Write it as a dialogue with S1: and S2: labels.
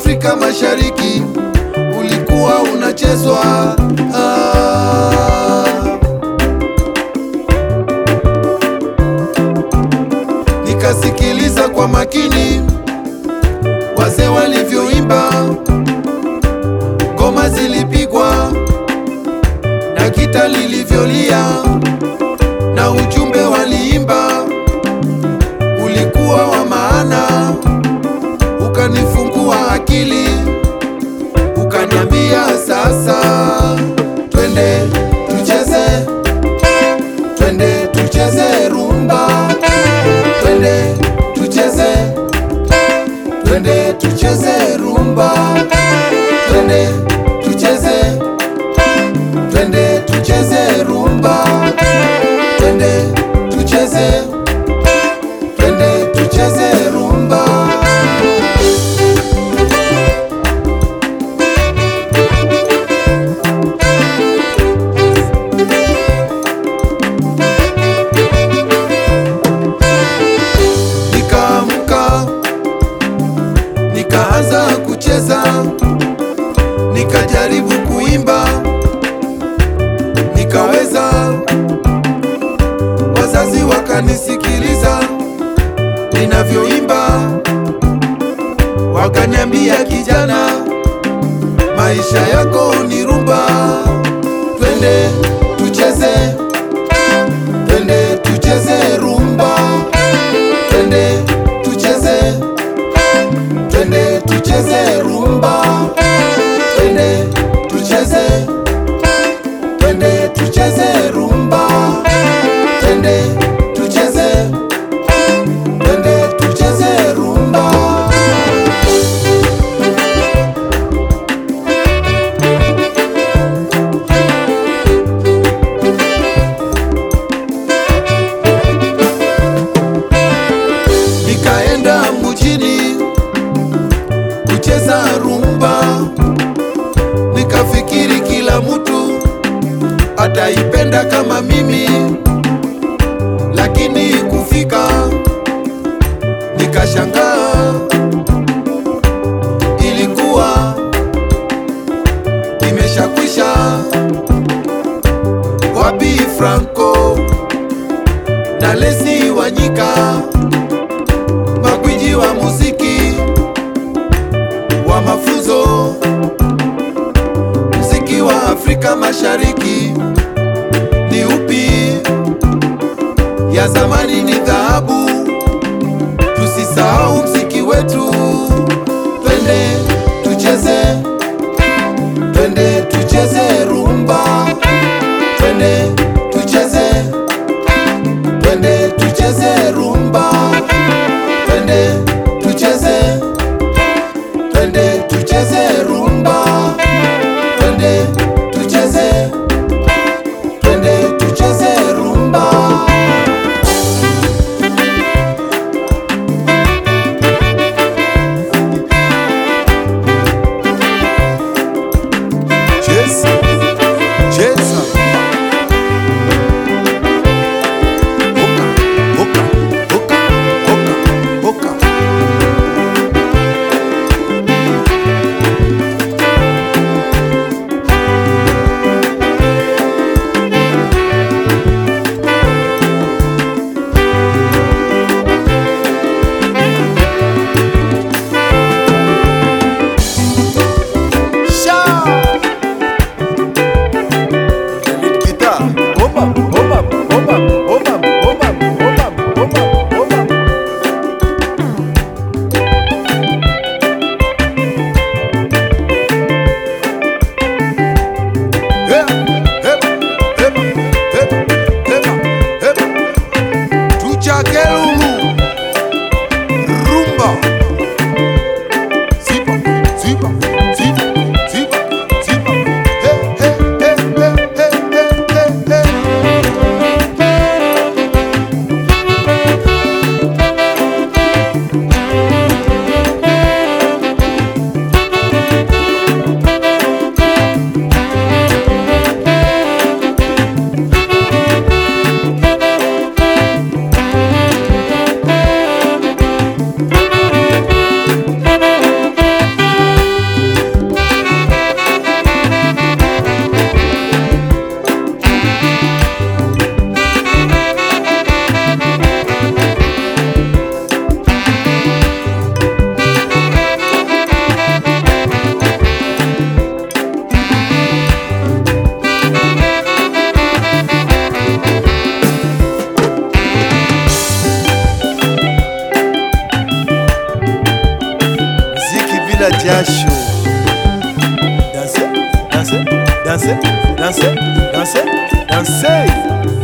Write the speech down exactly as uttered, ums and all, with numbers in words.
S1: Afrika Mashariki ulikuwa unachezwa. Ah, nikasikiliza kwa makini wazee walivyoimba, ngoma zilipigwa na gita lilivyolia, na ujumbe waliimba ulikuwa wa maana. Ukanifungua akili, ukaniambia sasa twende tucheze, twende tucheze rumba, twende tucheze, twende tucheze rumba, twende tucheze, twende tucheze rumba, twende tucheze, twende tucheze rumba. Nikaamka, nikaanza kucheza, nikajaribu kuimba, nikaweza. Wazazi wakanisikiliza ninavyoimba, wakaniambia kijana, maisha yako ni rumba, twende tucheze, twende tucheze rumba, twende tucheze, twende tucheze rumba, twende tucheze, twende tucheze rumba, twende tucheze, twende tucheze rumba. Nikaenda mjini kucheza rumba, nikafikiri kila mtu ataipenda kama mimi, lakini kufika nikashangaa, ilikuwa imeshakwisha. Wapi Franco na Lesi Wanyika, magwiji wa muziki wa mafunzo, muziki wa Afrika Mashariki ni upi? Ya zamani ni dhahabu, tusisahau muziki wetu. Twende tucheze, twende tucheze rumba, twende tucheze, twende tucheze rumba, twende tucheze, twende tucheze rumba, twende tucheze, twende tucheze rumba. Cheza, cheza. Hoka, hoka, hoka, hoka, hoka. bila jasho. Danse, danse, danse, danse, danse, danse.